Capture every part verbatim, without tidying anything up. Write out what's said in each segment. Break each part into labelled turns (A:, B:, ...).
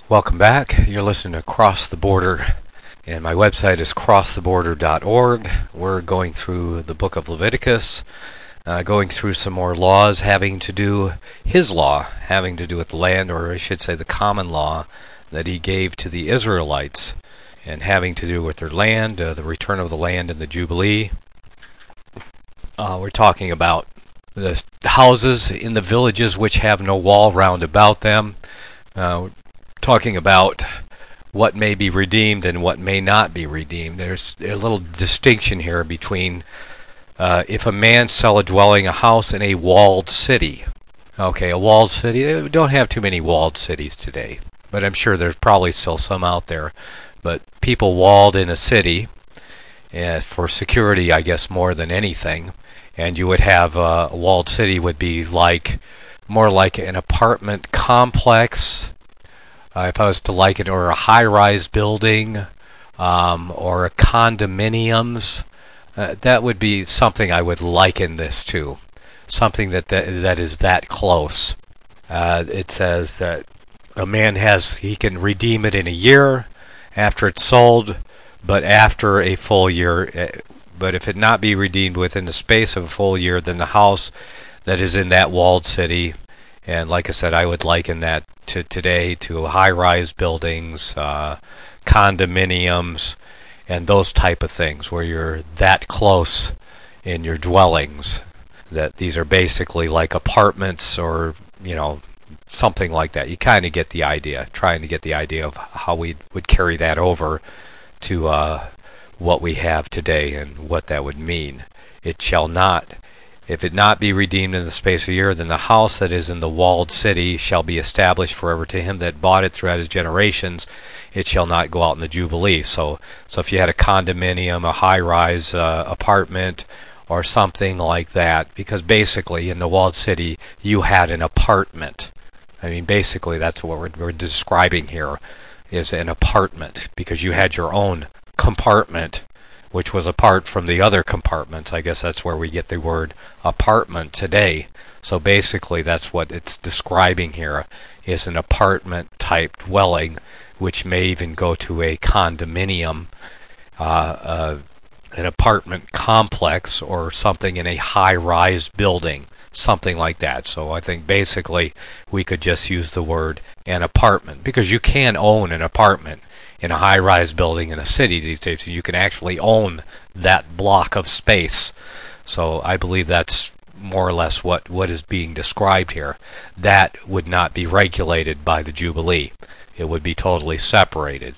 A: Welcome back. You're listening to Cross the Border, and my website is cross the border dot org. We're going through the book of Leviticus, uh, going through some more laws having to do, his law, having to do with the land, or I should say the common law that he gave to the Israelites, and having to do with their land, uh, the return of the land and the Jubilee. Uh, we're talking about the houses in the villages which have no wall round about them. Uh, talking about what may be redeemed and what may not be redeemed. There's a little distinction here between uh, if a man sell a dwelling, a house in a walled city. Okay, a walled city. We don't have too many walled cities today, but I'm sure there's probably still some out there. But people walled in a city uh, for security, I guess, more than anything. And you would have uh, a walled city would be like more like an apartment complex. Uh, if I was to liken it, or a high-rise building, um, or a condominiums, uh, that would be something I would liken this to. Something that that, that is that close. Uh, it says that a man has, he can redeem it in a year after it's sold, but after a full year. But if it not be redeemed within the space of a full year, then the house that is in that walled city, and like I said, I would liken that to today to high-rise buildings, uh, condominiums, and those type of things where you're that close in your dwellings that these are basically like apartments or, you know, something like that. You kind of get the idea, trying to get the idea of how we would carry that over to uh, what we have today and what that would mean. It shall not. If it not be redeemed in the space of a year, then the house that is in the walled city shall be established forever to him that bought it throughout his generations. It shall not go out in the Jubilee. So, so if you had a condominium, a high-rise uh, apartment, or something like that, because basically in the walled city you had an apartment. I mean, basically that's what we're, we're describing here, is an apartment, because you had your own compartment, which was apart from the other compartments. I guess that's where we get the word apartment today. So basically that's what it's describing here, is an apartment type dwelling, which may even go to a condominium, uh, uh, an apartment complex, or something in a high-rise building, something like that. So I think basically we could just use the word an apartment, because you can own an apartment in a high-rise building in a city these days. You can actually own that block of space. So I believe that's more or less what, what is being described here. That would not be regulated by the Jubilee. It would be totally separated.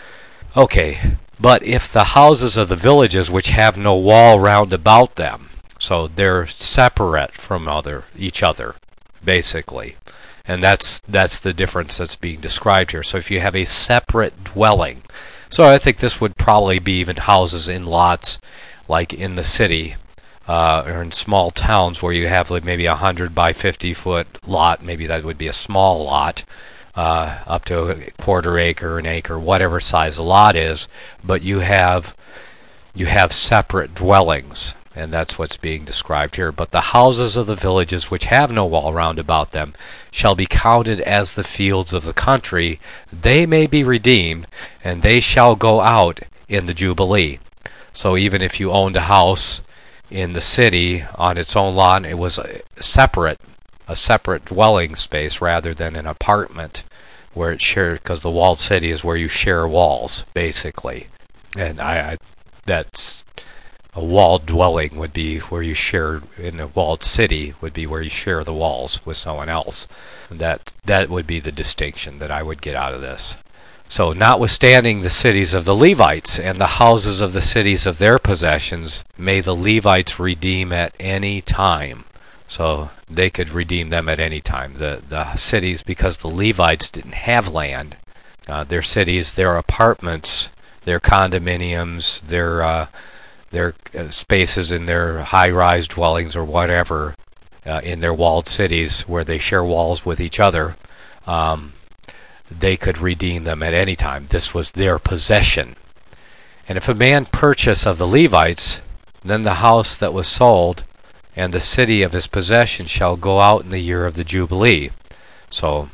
A: Okay, but if the houses of the villages which have no wall round about them, so they're separate from other each other, basically. And that's that's the difference that's being described here. So if you have a separate dwelling, so I think this would probably be even houses in lots, like in the city, uh, or in small towns where you have like maybe a hundred by fifty foot lot. Maybe that would be a small lot, uh, up to a quarter acre, an acre, whatever size the lot is. But you have you have separate dwellings. And that's what's being described here. But the houses of the villages which have no wall round about them shall be counted as the fields of the country. They may be redeemed, and they shall go out in the Jubilee. So even if you owned a house in the city on its own lot, it was a separate, a separate dwelling space rather than an apartment where it shared, because the walled city is where you share walls, basically. And I, I that's... A walled dwelling would be where you share, in a walled city would be where you share the walls with someone else. That that would be the distinction that I would get out of this. So notwithstanding the cities of the Levites and the houses of the cities of their possessions, may the Levites redeem at any time. So they could redeem them at any time. The, the cities, because the Levites didn't have land, uh, their cities, their apartments, their condominiums, their... Uh, their uh, spaces in their high-rise dwellings or whatever, uh, in their walled cities where they share walls with each other, um, they could redeem them at any time. This was their possession. And if a man purchase of the Levites, then the house that was sold and the city of his possession shall go out in the year of the Jubilee. So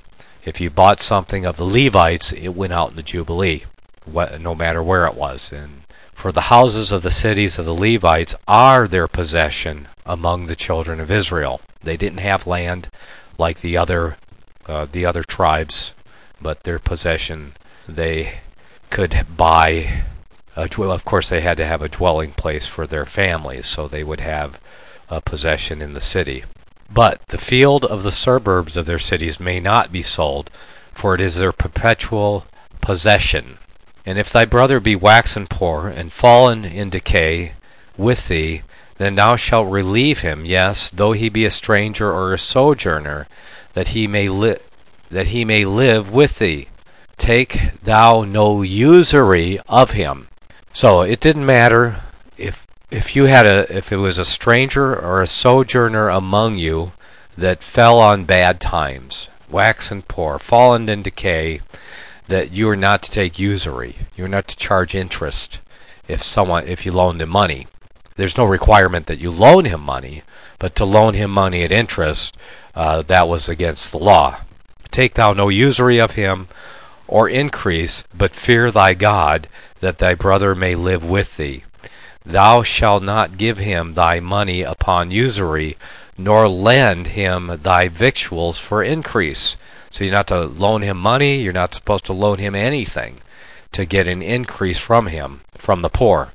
A: If you bought something of the Levites, it went out in the Jubilee, no matter where it was. And for the houses of the cities of the Levites are their possession among the children of Israel. They didn't have land like the other uh, the other tribes, but their possession, they could buy. A, of course, they had to have a dwelling place for their families, so they would have a possession in the city. But the field of the suburbs of their cities may not be sold, for it is their perpetual possession. And if thy brother be waxen poor, and fallen in decay with thee, then thou shalt relieve him, yes, though he be a stranger or a sojourner, that he may li- that he may live with thee. Take thou no usury of him. So it didn't matter if if you had a if it was a stranger or a sojourner among you that fell on bad times, waxen poor, fallen in decay, that you are not to take usury. You are not to charge interest if someone if you loaned him money. There's no requirement that you loan him money, but to loan him money at interest, uh, that was against the law. Take thou no usury of him, or increase, but fear thy God, that thy brother may live with thee. Thou shalt not give him thy money upon usury, nor lend him thy victuals for increase. So you're not to loan him money, you're not supposed to loan him anything to get an increase from him, from the poor.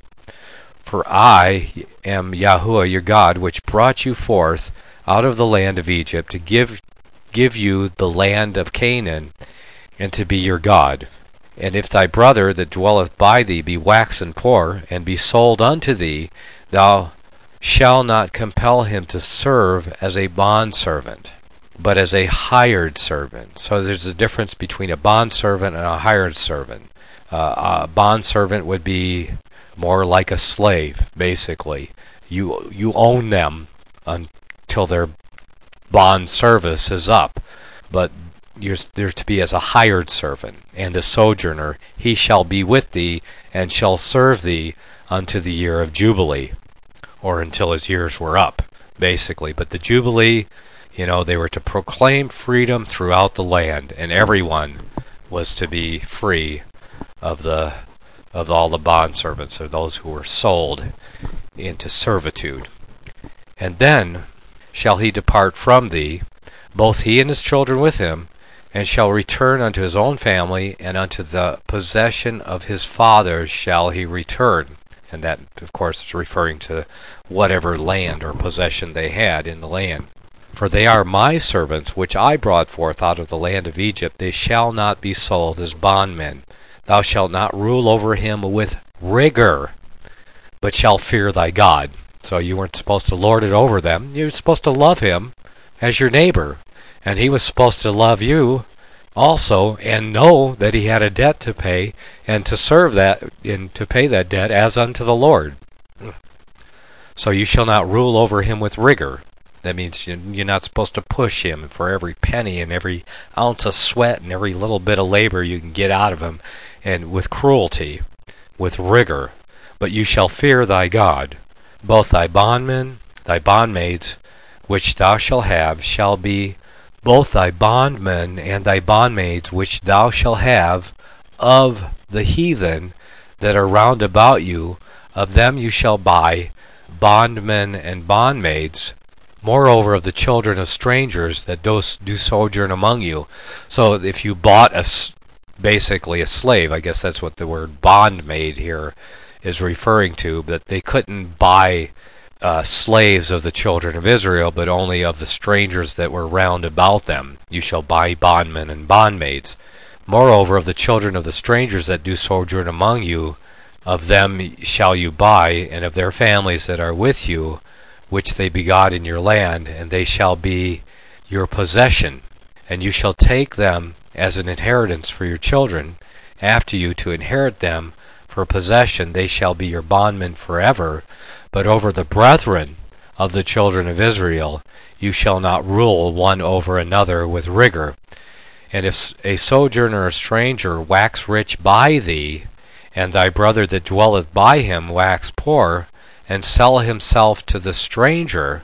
A: For I am Yahuwah your God, which brought you forth out of the land of Egypt, to give give you the land of Canaan, and to be your God. And if thy brother that dwelleth by thee be waxen poor, and be sold unto thee, thou shalt not compel him to serve as a bondservant, but as a hired servant. So there's a difference between a bondservant and a hired servant. Uh, a bondservant would be more like a slave, basically. You you own them until their bond service is up, but you're, you're to be as a hired servant. And a sojourner, he shall be with thee, and shall serve thee unto the year of Jubilee, or until his years were up, basically. But the Jubilee, you know, they were to proclaim freedom throughout the land, and everyone was to be free of the of all the bondservants, or those who were sold into servitude. And then shall he depart from thee, both he and his children with him, and shall return unto his own family, and unto the possession of his fathers shall he return. And that, of course, is referring to whatever land or possession they had in the land. For they are my servants, which I brought forth out of the land of Egypt. They shall not be sold as bondmen. Thou shalt not rule over him with rigor, but shalt fear thy God. So you weren't supposed to lord it over them. You were supposed to love him as your neighbor. And he was supposed to love you also, and know that he had a debt to pay, and to serve that, and to pay that debt as unto the Lord. So you shall not rule over him with rigor. That means you're not supposed to push him for every penny and every ounce of sweat and every little bit of labor you can get out of him, and with cruelty, with rigor. But you shall fear thy God. Both thy bondmen, thy bondmaids, which thou shalt have, shall be both thy bondmen and thy bondmaids, which thou shalt have of the heathen that are round about you. Of them you shall buy bondmen and bondmaids, moreover of the children of strangers that do, do sojourn among you. So if you bought a, basically a slave, I guess that's what the word bondmaid here is referring to, that they couldn't buy uh, slaves of the children of Israel, but only of the strangers that were round about them. You shall buy bondmen and bondmaids. Moreover, of the children of the strangers that do sojourn among you, of them shall you buy, and of their families that are with you, which they begot in your land, and they shall be your possession. And you shall take them as an inheritance for your children after you, to inherit them for possession. They shall be your bondmen forever. But over the brethren of the children of Israel you shall not rule one over another with rigor. And if a sojourner or stranger wax rich by thee, and thy brother that dwelleth by him wax poor, and sell himself to the stranger,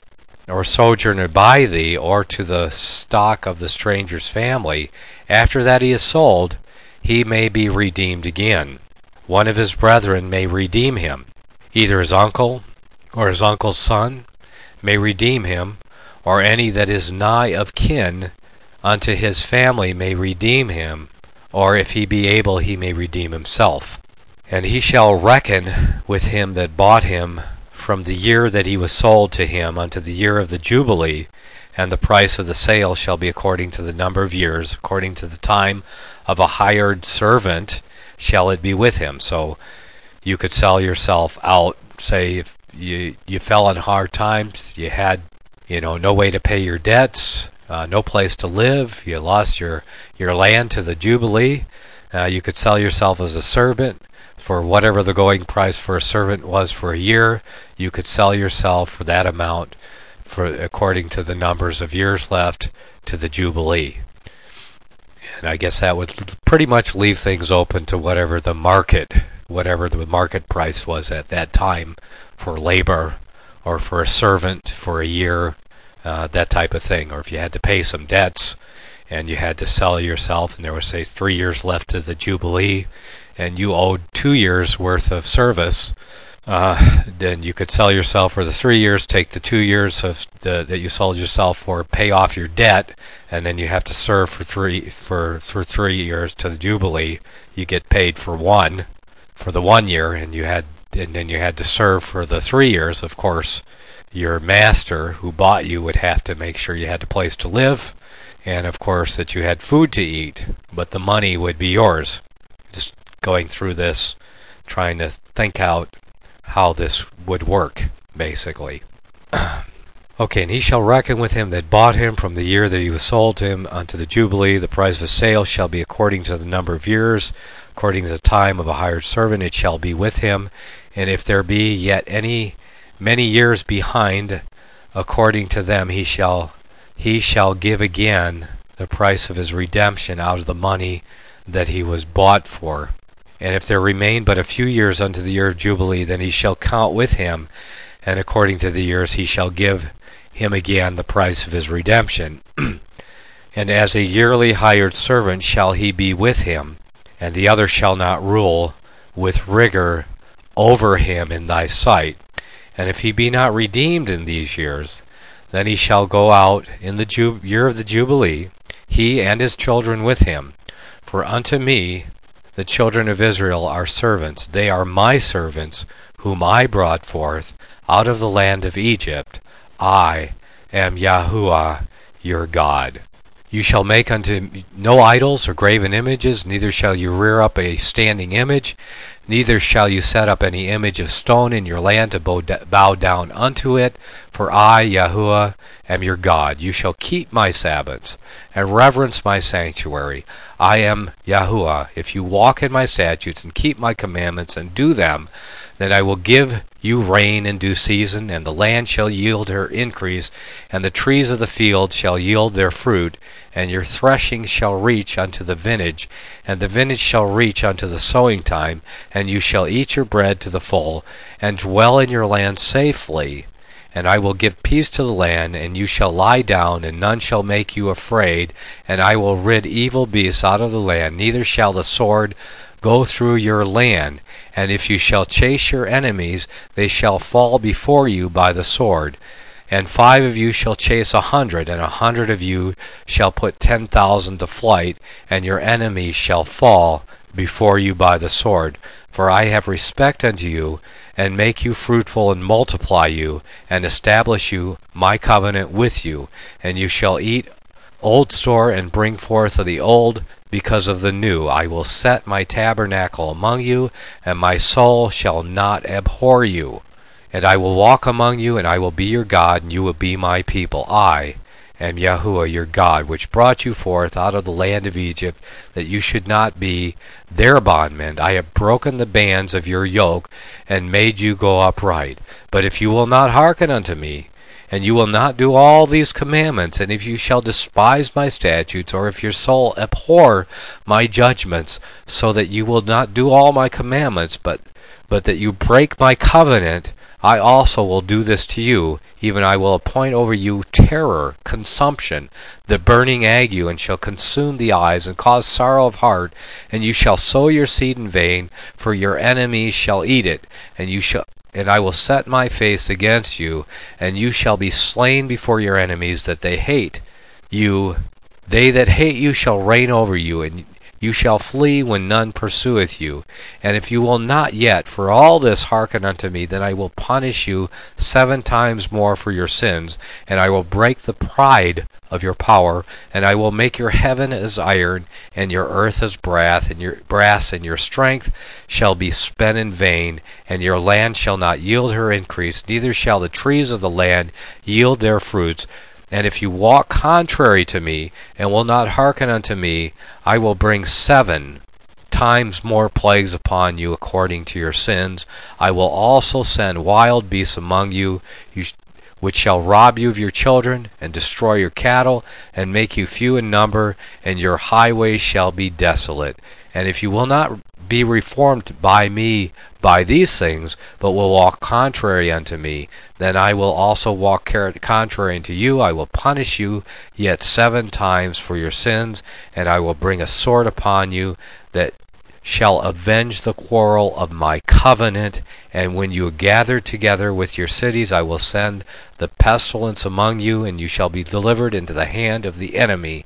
A: or sojourner by thee, or to the stock of the stranger's family, after that he is sold, he may be redeemed again. One of his brethren may redeem him, either his uncle or his uncle's son may redeem him, or any that is nigh of kin unto his family may redeem him, or if he be able he may redeem himself. And he shall reckon with him that bought him from the year that he was sold to him unto the year of the Jubilee, and the price of the sale shall be according to the number of years, according to the time of a hired servant shall it be with him. So you could sell yourself out, say if you you fell in hard times, you had you know no way to pay your debts, uh, no place to live, you lost your your land to the Jubilee, uh, you could sell yourself as a servant for whatever the going price for a servant was for a year. You could sell yourself for that amount, for according to the numbers of years left to the Jubilee. And I guess that would pretty much leave things open to whatever the market, whatever the market price was at that time for labor, or for a servant for a year, uh, that type of thing. Or if you had to pay some debts and you had to sell yourself and there was, say, three years left to the Jubilee and you owed two years worth of service, uh, then you could sell yourself for the three years, take the two years of the, that you sold yourself for, pay off your debt, and then you have to serve for three for for three years to the Jubilee. You get paid for one, for the one year, and you had and then you had to serve for the three years. Of course, your master who bought you would have to make sure you had a place to live, and of course that you had food to eat, but the money would be yours. Just going through this, trying to think out how this would work, basically. Okay, and he shall reckon with him that bought him from the year that he was sold to him unto the Jubilee. The price of a sale shall be according to the number of years, according to the time of a hired servant it shall be with him. And if there be yet any many years behind, according to them he shall he shall give again the price of his redemption out of the money that he was bought for. And if there remain but a few years unto the year of Jubilee, then he shall count with him, and according to the years he shall give him again the price of his redemption. And as a yearly hired servant shall he be with him, and the other shall not rule with rigor over him in thy sight. And if he be not redeemed in these years, then he shall go out in the ju- year of the Jubilee, he and his children with him. For unto me the children of Israel are servants. They are my servants, whom I brought forth out of the land of Egypt. I am Yahuwah your God. You shall make unto no idols or graven images, neither shall you rear up a standing image, neither shall you set up any image of stone in your land to bow down unto it, for I, Yahuwah, am your God. You shall keep my Sabbaths, and reverence my sanctuary. I am Yahuwah. If you walk in my statutes, and keep my commandments, and do them, then I will give you rain in due season, and the land shall yield her increase, and the trees of the field shall yield their fruit, and your threshing shall reach unto the vintage, and the vintage shall reach unto the sowing time, and you shall eat your bread to the full, and dwell in your land safely. And I will give peace to the land, and you shall lie down, and none shall make you afraid, and I will rid evil beasts out of the land, neither shall the sword go through your land. And if you shall chase your enemies, they shall fall before you by the sword. And five of you shall chase a hundred, and a hundred of you shall put ten thousand to flight, and your enemies shall fall before you by the sword. For I have respect unto you, and make you fruitful, and multiply you, and establish you my covenant with you. And you shall eat old store, and bring forth of the old, because of the new. I will set my tabernacle among you, and my soul shall not abhor you. And I will walk among you, and I will be your God, and you will be my people. I am Yahuwah your God, which brought you forth out of the land of Egypt, that you should not be their bondmen. I have broken the bands of your yoke, and made you go upright. But if you will not hearken unto me, and you will not do all these commandments, and if you shall despise my statutes, or if your soul abhor my judgments, so that you will not do all my commandments, but but that you break my covenant, I also will do this to you, even I will appoint over you terror, consumption, the burning ague, and shall consume the eyes, and cause sorrow of heart, and you shall sow your seed in vain, for your enemies shall eat it, and you shall and I will set my face against you, and you shall be slain before your enemies that they hate you. They that hate you shall reign over you, and you shall flee when none pursueth you. And if you will not yet for all this hearken unto me, then I will punish you seven times more for your sins, and I will break the pride of your power, and I will make your heaven as iron, and your earth as brass, and your brass, and your strength shall be spent in vain, and your land shall not yield her increase, neither shall the trees of the land yield their fruits. And if you walk contrary to me, and will not hearken unto me, I will bring seven times more plagues upon you according to your sins. I will also send wild beasts among you, you sh- which shall rob you of your children, and destroy your cattle, and make you few in number, and your highways shall be desolate. And if you will not be reformed by me by these things, but will walk contrary unto me, then I will also walk contrary unto you. I will punish you yet seven times for your sins, and I will bring a sword upon you that shall avenge the quarrel of my covenant. And when you gather together with your cities, I will send the pestilence among you, and you shall be delivered into the hand of the enemy.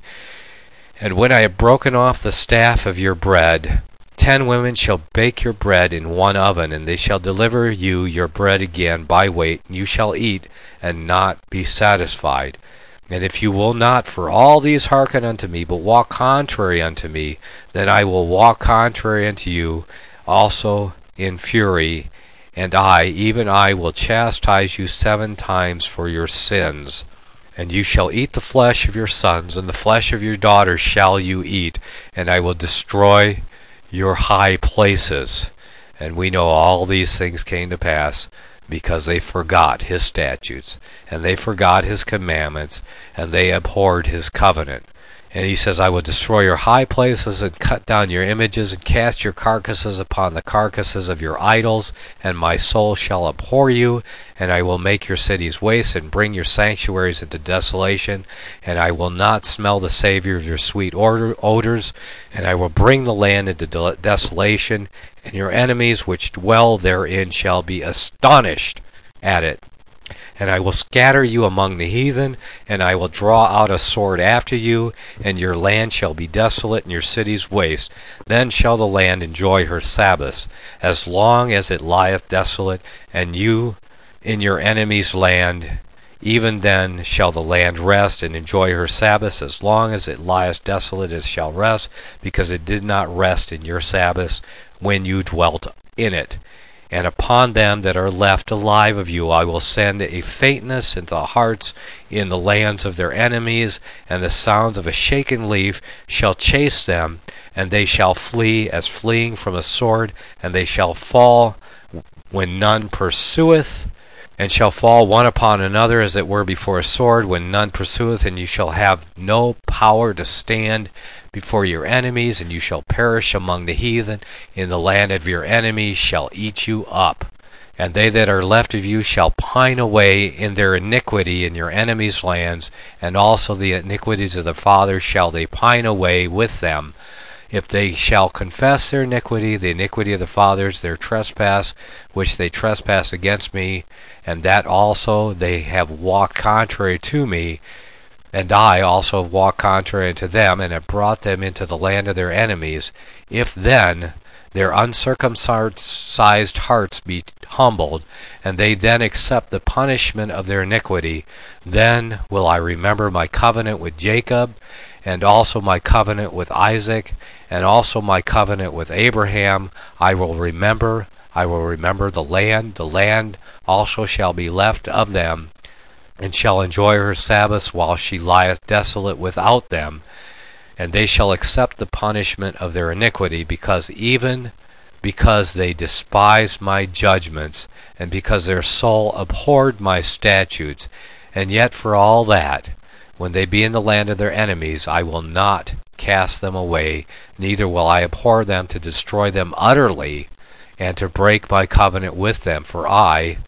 A: And when I have broken off the staff of your bread, ten women shall bake your bread in one oven, and they shall deliver you your bread again by weight, and you shall eat and not be satisfied. And if you will not for all these hearken unto me, but walk contrary unto me, then I will walk contrary unto you also in fury, and I, even I, will chastise you seven times for your sins. And you shall eat the flesh of your sons, and the flesh of your daughters shall you eat, and I will destroy your high places. And we know all these things came to pass because they forgot his statutes, and they forgot his commandments, and they abhorred his covenant. And he says, I will destroy your high places, and cut down your images, and cast your carcasses upon the carcasses of your idols, and my soul shall abhor you, and I will make your cities waste, and bring your sanctuaries into desolation, and I will not smell the savour of your sweet odours, and I will bring the land into de- desolation, and your enemies which dwell therein shall be astonished at it. And I will scatter you among the heathen, and I will draw out a sword after you, and your land shall be desolate, and your cities waste. Then shall the land enjoy her Sabbaths, as long as it lieth desolate, and you in your enemy's land. Even then shall the land rest, and enjoy her Sabbaths, as long as it lieth desolate, it shall rest, because it did not rest in your Sabbaths when you dwelt in it. And upon them that are left alive of you I will send a faintness into the hearts in the lands of their enemies, and the sounds of a shaken leaf shall chase them, and they shall flee as fleeing from a sword, and they shall fall when none pursueth, and shall fall one upon another as it were before a sword when none pursueth, and you shall have no power to stand before your enemies, and you shall perish among the heathen. In the land of your enemies shall eat you up. And they that are left of you shall pine away in their iniquity in your enemies' lands, and also the iniquities of the fathers shall they pine away with them. If they shall confess their iniquity, the iniquity of the fathers, their trespass, which they trespass against me, and that also they have walked contrary to me, and I also have walked contrary unto them, and have brought them into the land of their enemies, if then their uncircumcised hearts be humbled, and they then accept the punishment of their iniquity, then will I remember my covenant with Jacob, and also my covenant with Isaac, and also my covenant with Abraham. I will remember, I will remember the land, the land also shall be left of them, and shall enjoy her Sabbaths while she lieth desolate without them. And they shall accept the punishment of their iniquity, because even because they despised my judgments, and because their soul abhorred my statutes. And yet for all that, when they be in the land of their enemies, I will not cast them away, neither will I abhor them to destroy them utterly, and to break my covenant with them. For I,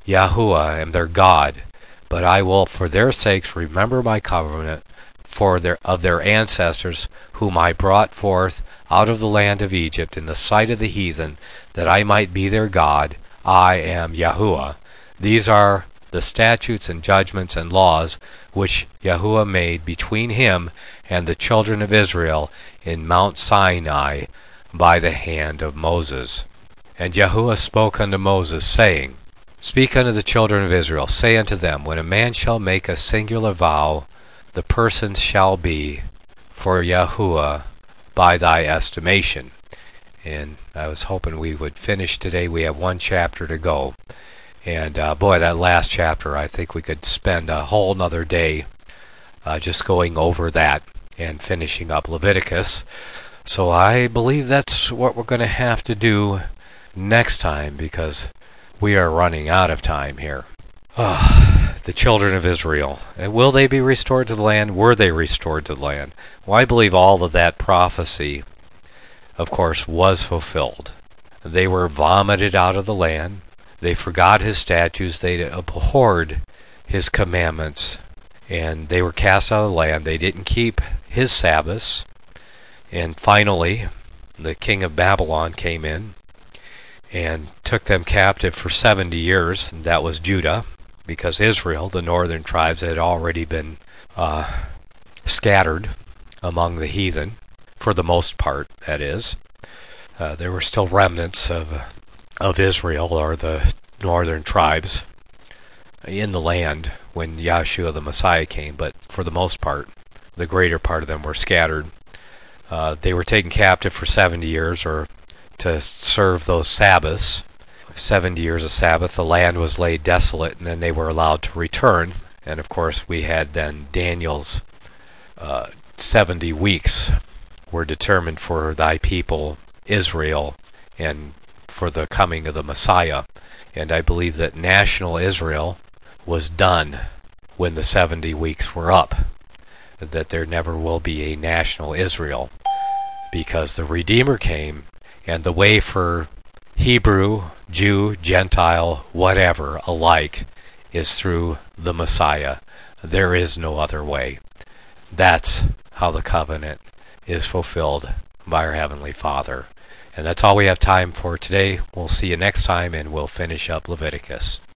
A: Yahuwah am their God, but I will for their sakes remember my covenant for their of their ancestors, whom I brought forth out of the land of Egypt in the sight of the heathen, that I might be their God. I am Yahuwah. These are the statutes and judgments and laws which Yahuwah made between him and the children of Israel in Mount Sinai by the hand of Moses. And Yahuwah spoke unto Moses, saying, Speak unto the children of Israel, say unto them, When a man shall make a singular vow, the person shall be for Yahuwah by thy estimation. And I was hoping we would finish today. We have one chapter to go. And uh, boy, that last chapter, I think we could spend a whole nother day uh, just going over that and finishing up Leviticus. So I believe that's what we're going to have to do next time, because we are running out of time here. Oh, the children of Israel. And will they be restored to the land? Were they restored to the land? Well, I believe all of that prophecy, of course, was fulfilled. They were vomited out of the land. They forgot his statutes. They abhorred his commandments. And they were cast out of the land. They didn't keep his Sabbaths. And finally, the king of Babylon came in and took them captive for seventy years. And that was Judah, because Israel, the northern tribes, had already been uh, scattered among the heathen, for the most part, that is. Uh, there were still remnants of of Israel, or the northern tribes, in the land when Yahshua the Messiah came, but for the most part, the greater part of them were scattered. Uh, they were taken captive for seventy years, or to serve those Sabbaths. seventy years of Sabbath, the land was laid desolate, and then they were allowed to return. And of course, we had then Daniel's uh, seventy weeks were determined for thy people Israel, and for the coming of the Messiah. And I believe that national Israel was done when the seventy weeks were up, that there never will be a national Israel, because the Redeemer came, and the way for Hebrew, Jew, Gentile, whatever alike is through the Messiah. There is no other way. That's how the covenant is fulfilled by our Heavenly Father. And that's all we have time for today. We'll see you next time, and we'll finish up Leviticus.